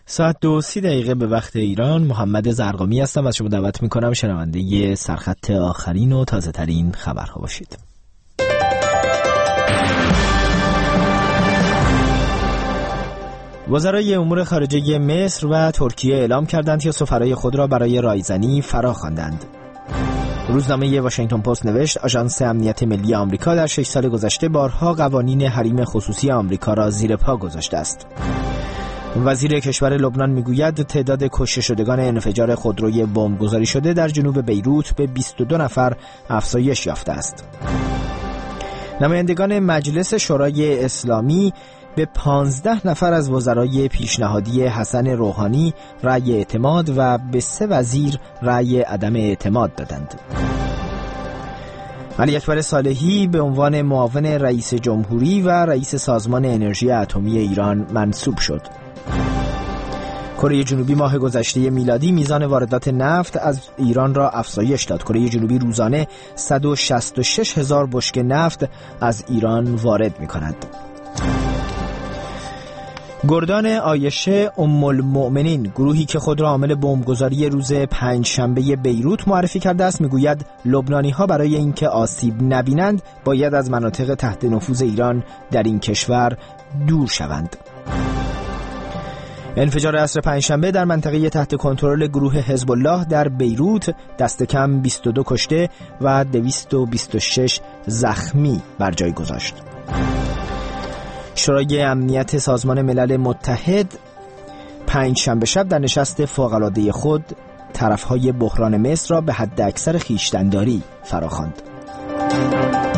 ساعت 2:30 به وقت ایران. محمد زرقامی هستم و از شما دعوت میکنم شنونده سرخط آخرین و تازه ترین خبرها باشید. وزرای امور خارجه مصر و ترکیه اعلام کردند که سفرای خود را برای رایزنی فرا خواندند. روزنامه واشنگتن پست نوشت آژانس امنیت ملی آمریکا در 6 سال گذشته بارها قوانین حریم خصوصی آمریکا را زیر پا گذاشته است. وزیر کشور لبنان میگوید تعداد کشته شدگان انفجار خودروی بمبگذاری شده در جنوب بیروت به 22 نفر افزایش یافته است. نمایندگان مجلس شورای اسلامی به 15 نفر از وزرای پیشنهادی حسن روحانی رأی اعتماد و به 3 وزیر رأی عدم اعتماد دادند. علی اکبر صالحی به عنوان معاون رئیس جمهوری و رئیس سازمان انرژی اتمی ایران منصوب شد. کره جنوبی ماه گذشته میلادی میزان واردات نفت از ایران را افزایش داد. کره جنوبی روزانه 166,000 بشکه نفت از ایران وارد می‌کند. گردان عایشه ام المؤمنین، گروهی که خود را عامل بمبگذاری روز پنجشنبه بیروت معرفی کرده است، میگوید لبنانی‌ها برای اینکه آسیب نبینند باید از مناطق تحت نفوذ ایران در این کشور دور شوند. انفجار عصر پنجشنبه در منطقه تحت کنترل گروه حزب الله در بیروت دست کم 22 کشته و 226 زخمی بر جای گذاشت. شورای امنیت سازمان ملل متحد پنجشنبه شب در نشست فوق‌العاده خود طرفهای بحران مصر را به حد اکثر خویشتن‌داری فراخواند.